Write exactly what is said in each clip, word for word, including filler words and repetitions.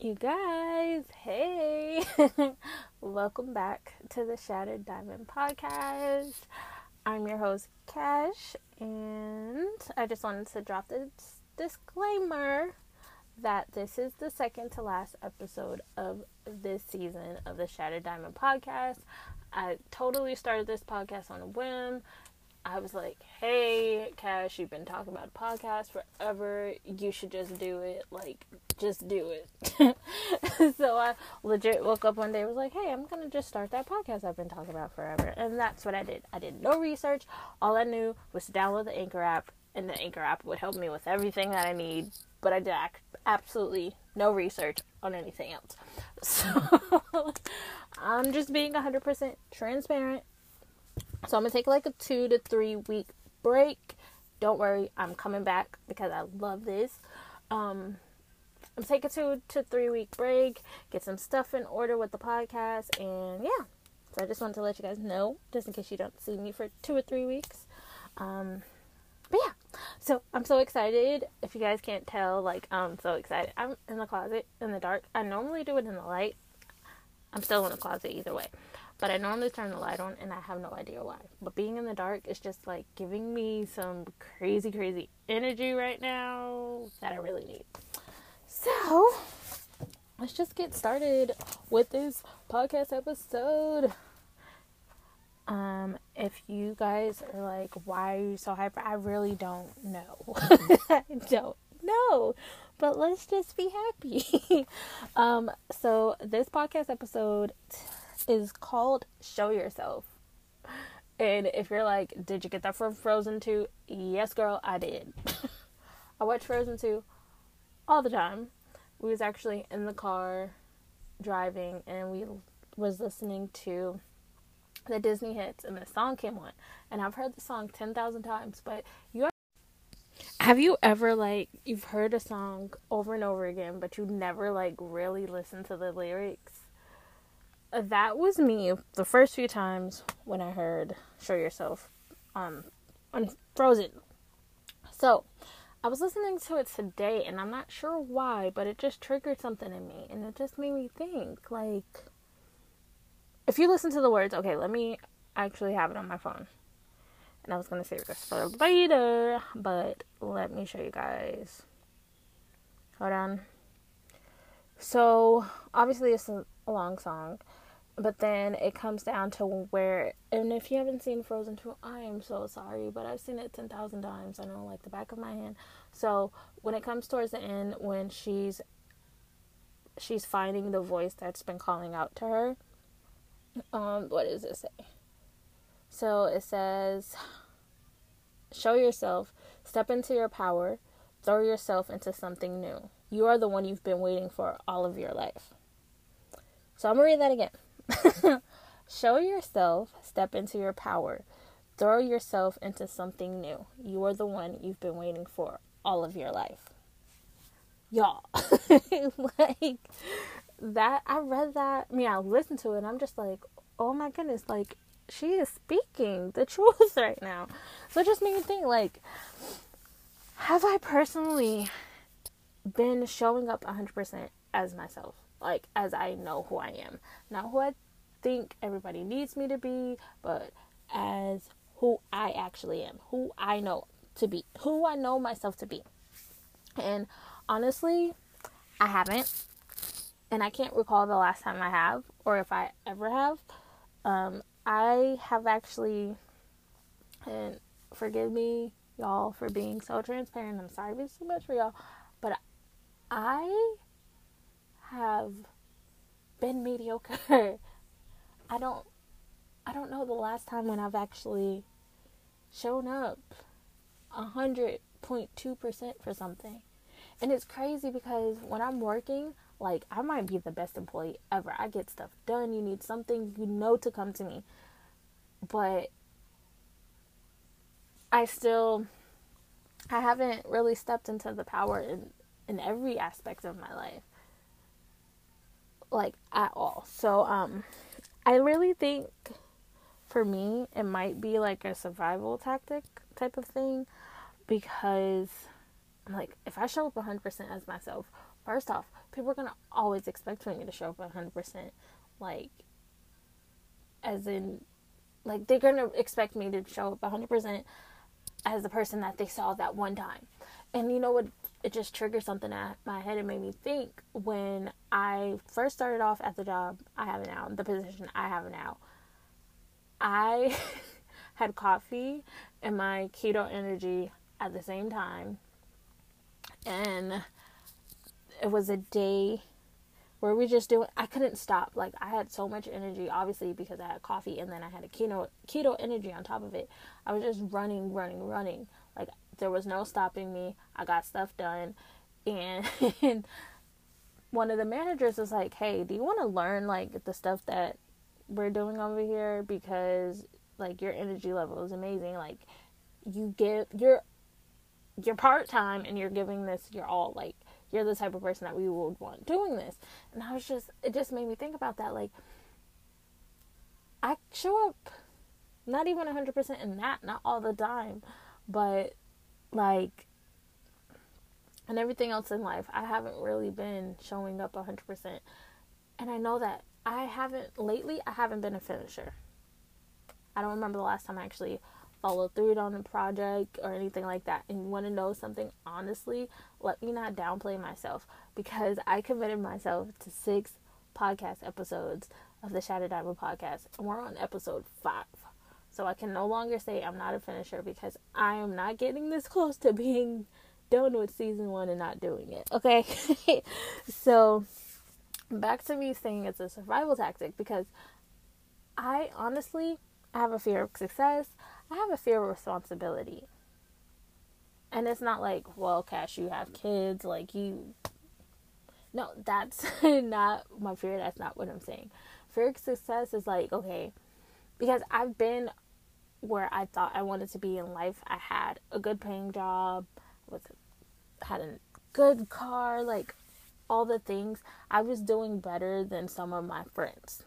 You guys, hey, welcome back to the Shattered Diamond Podcast. I'm your host, Cash, and I just wanted to drop this disclaimer that this is the second to last episode of this season of the Shattered Diamond Podcast. I totally started this podcast on a whim. I was like, hey, Cash, you've been talking about a podcast forever. You should just do it. Like, just do it. So I legit woke up one day and was like, hey, I'm going to just start that podcast I've been talking about forever. And that's what I did. I did no research. All I knew was to download the Anchor app. And the Anchor app would help me with everything that I need. But I did absolutely no research on anything else. So I'm just being one hundred percent transparent. So I'm going to take like a two to three week break. Don't worry, I'm coming back because I love this. Um, I'm taking a two to three week break, get some stuff in order with the podcast, and yeah. So I just wanted to let you guys know, just in case you don't see me for two or three weeks. Um, but yeah, so I'm so excited. If you guys can't tell, like, I'm so excited. I'm in the closet in the dark. I normally do it in the light. I'm still in the closet either way. But I normally turn the light on and I have no idea why. But being in the dark is just like giving me some crazy, crazy energy right now that I really need. So, let's just get started with this podcast episode. Um, if you guys are like, why are you so hyper? I really don't know. I don't know. But let's just be happy. um, so this podcast episode is called Show Yourself. And if you're like, did you get that from Frozen two? Yes, girl, I did. I watch Frozen two all the time. We was actually in the car driving and we was listening to the Disney hits and the song came on. And I've heard the song ten thousand times, but you have you ever like, you've heard a song over and over again, but you never like really listened to the lyrics? That was me the first few times when I heard Show Yourself um, on Frozen. So, I was listening to it today, and I'm not sure why, but it just triggered something in me, and it just made me think, like, if you listen to the words, okay, let me actually have it on my phone. And I was going to save this for later, but let me show you guys. Hold on. So, obviously, it's a, a long song. But then it comes down to where, and if you haven't seen Frozen two, I am so sorry, but I've seen it ten thousand times. I know, like the back of my hand. So when it comes towards the end, when she's she's finding the voice that's been calling out to her, um, what does it say? So it says, show yourself, step into your power, throw yourself into something new. You are the one you've been waiting for all of your life. So I'm going to read that again. Show yourself, step into your power, throw yourself into something new. You are the one you've been waiting for all of your life. Y'all, like that, I read that, I mean, I listened to it and I'm just like, oh my goodness, like she is speaking the truth right now. So it just made me think, like, have I personally been showing up one hundred percent as myself? Like, as I know who I am. Not who I think everybody needs me to be, but as who I actually am. Who I know to be. Who I know myself to be. And honestly, I haven't. And I can't recall the last time I have, or if I ever have. Um, I have actually, and forgive me, y'all, for being so transparent. I'm sorry if it's too much for y'all. But I have been mediocre. I don't I don't know the last time when I've actually shown up one hundred point two percent for something. And it's crazy because when I'm working, like, I might be the best employee ever. I get stuff done. You need something, you know to come to me. But I still I haven't really stepped into the power in, in every aspect of my life. Like, at all. So, um, I really think, for me, it might be, like, a survival tactic type of thing, because I'm like, if I show up one hundred percent as myself, First off, people are going to always expect for me to show up one hundred percent. Like, as in, like, they're going to expect me to show up one hundred percent as the person that they saw that one time. And you know what? It just triggered something at my head. It made me think when I first started off at the job I have now, the position I have now, I had coffee and my keto energy at the same time. And it was a day where we just doing, I couldn't stop. Like, I had so much energy, obviously, because I had coffee and then I had a keto, keto energy on top of it. I was just running, running, running. Like, there was no stopping me. I got stuff done. And, and one of the managers was like, hey, do you want to learn, like, the stuff that we're doing over here? Because, like, your energy level is amazing. Like, you give, you're, you're part-time and you're giving this your all. Like, you're the type of person that we would want doing this. And I was just, it just made me think about that. Like, I show up not even one hundred percent in that, not all the time, but like, and everything else in life, I haven't really been showing up one hundred percent. And I know that I haven't, lately, I haven't been a finisher. I don't remember the last time I actually followed through on a project or anything like that. And you want to know something, honestly, let me not downplay myself, because I committed myself to six podcast episodes of the Shattered Diamond podcast, and we're on episode five. So I can no longer say I'm not a finisher, because I am not getting this close to being done with season one and not doing it. Okay. So back to me saying it's a survival tactic, because I honestly I have a fear of success. I have a fear of responsibility. And it's not like, well, Cash, you have kids, like you. No, that's not my fear. That's not what I'm saying. Fear of success is like, okay, because I've been where I thought I wanted to be in life. I had a good paying job, with had a good car, like all the things. I was doing better than some of my friends.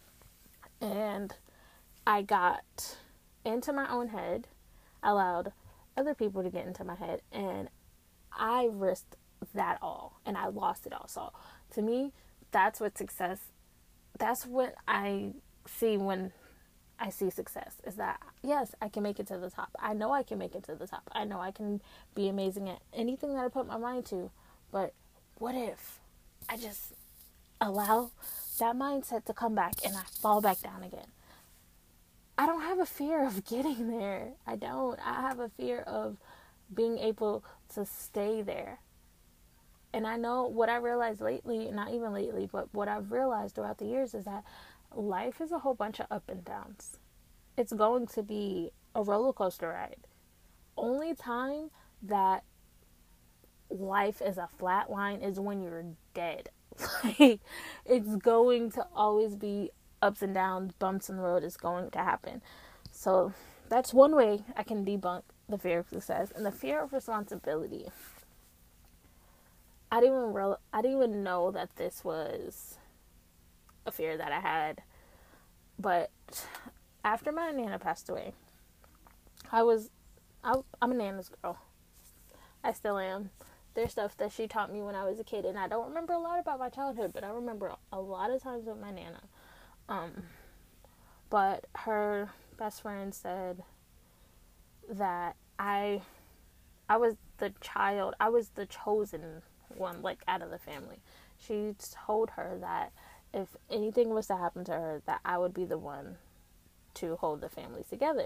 And I got into my own head, allowed other people to get into my head, and I risked that all, and I lost it all. So to me, that's what success, that's what I see when I see success, is that, yes, I can make it to the top. I know I can make it to the top. I know I can be amazing at anything that I put my mind to, but what if I just allow that mindset to come back and I fall back down again? I don't have a fear of getting there. I don't. I have a fear of being able to stay there. And I know what I realized lately, not even lately, but what I've realized throughout the years is that life is a whole bunch of up and downs. It's going to be a roller coaster ride. Only time that life is a flat line is when you're dead. Like, it's going to always be ups and downs, bumps in the road is going to happen. So that's one way I can debunk the fear of success. And the fear of responsibility, I didn't even real, I didn't even know that this was a fear that I had. But after my Nana passed away, I was I, I'm a Nana's girl. I still am. There's stuff that she taught me when I was a kid, and I don't remember a lot about my childhood, but I remember a lot of times with my Nana. Um, but her best friend said that I, I was the child, I was the chosen one, like, out of the family. She told her that if anything was to happen to her, that I would be the one to hold the family together.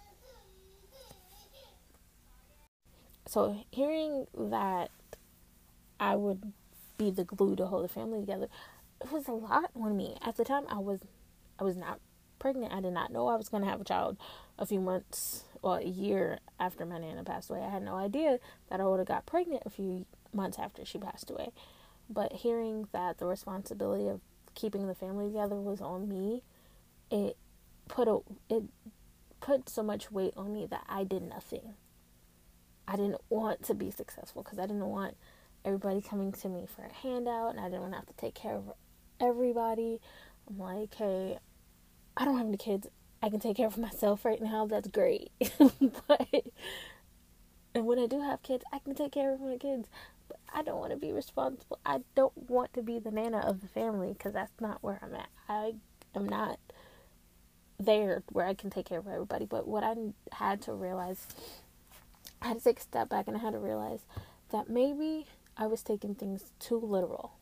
So hearing that I would be the glue to hold the family together, it was a lot on me. At the time, I was I was not pregnant. I did not know I was going to have a child a few months, well, a year after my Nana passed away. I had no idea that I would have got pregnant a few months after she passed away. But hearing that the responsibility of keeping the family together was on me, it put a it put so much weight on me that I did nothing. I didn't want to be successful because I didn't want everybody coming to me for a handout, and I didn't want to have to take care of everybody. I'm like, hey, I don't have any kids. I can take care of myself right now. That's great. But, and when I do have kids, I can take care of my kids. but I don't want to be responsible. I don't want to be the nana of the family because that's not where I'm at. I am not there where I can take care of everybody. But what I had to realize, I had to take a step back and I had to realize that maybe I was taking things too literal.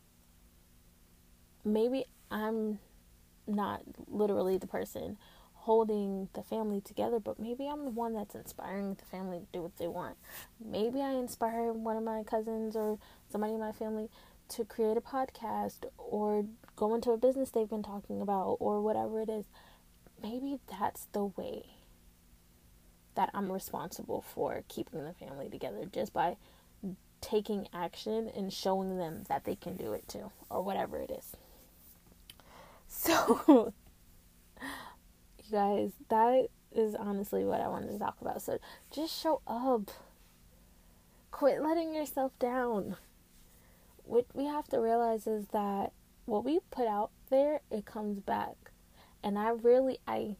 Maybe I'm not literally the person holding the family together, but maybe I'm the one that's inspiring the family to do what they want. Maybe I inspire one of my cousins or somebody in my family to create a podcast or go into a business they've been talking about or whatever it is. Maybe that's the way that I'm responsible for keeping the family together, just by taking action and showing them that they can do it too, or whatever it is. So, you guys, that is honestly what I wanted to talk about. So, just show up. Quit letting yourself down. What we have to realize is that what we put out there, it comes back. And I really, I,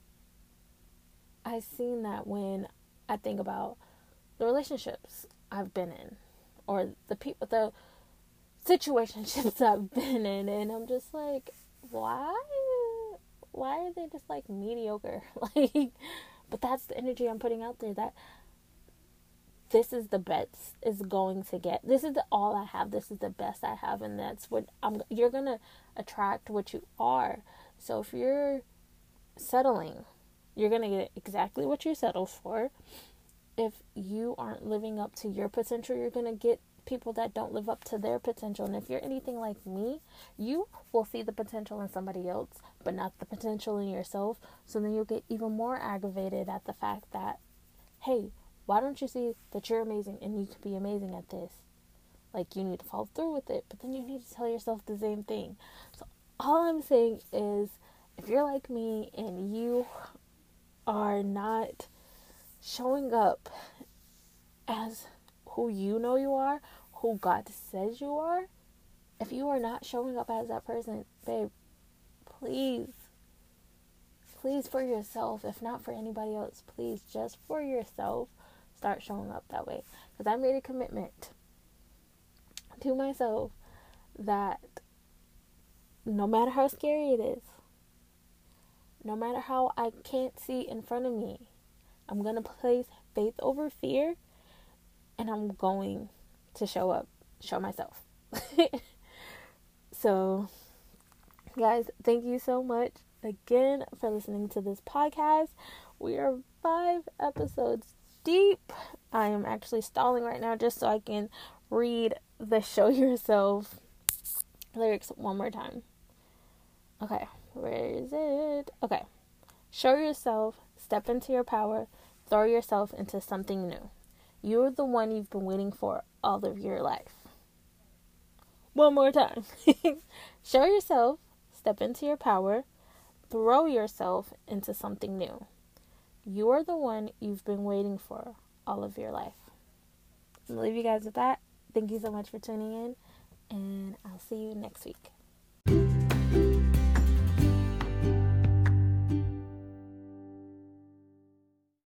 I seen that when I think about the relationships I've been in, or the people, the situationships I've been in, and I'm just like, why, why are they just like mediocre? Like, but that's the energy I'm putting out there, that this is the best is going to get. This is the all I have. This is the best I have, and that's what I'm. You're gonna attract what you are. So if you're settling, you're gonna get exactly what you settled for. If you aren't living up to your potential, you're gonna get people that don't live up to their potential. And if you're anything like me, you will see the potential in somebody else, but not the potential in yourself. So then you'll get even more aggravated at the fact that, hey, why don't you see that you're amazing and you could be amazing at this? Like, you need to follow through with it, but then you need to tell yourself the same thing. So all I'm saying is, if you're like me and you are not showing up as who you know you are, who God says you are, if you are not showing up as that person, babe, please, please for yourself, if not for anybody else, please, just for yourself, start showing up that way. Because I made a commitment to myself that no matter how scary it is, no matter how I can't see in front of me, I'm going to place faith over fear, and I'm going to show up, show myself. So, guys, thank you so much again for listening to this podcast. We are five episodes deep. I am actually stalling right now just so I can read the show yourself lyrics one more time. Okay, where is it? Okay. Show yourself, step into your power, throw yourself into something new. You're the one you've been waiting for all of your life. One more time. Show yourself, step into your power, throw yourself into something new. You are the one you've been waiting for all of your life. I'm going to leave you guys with that. Thank you so much for tuning in, and I'll see you next week.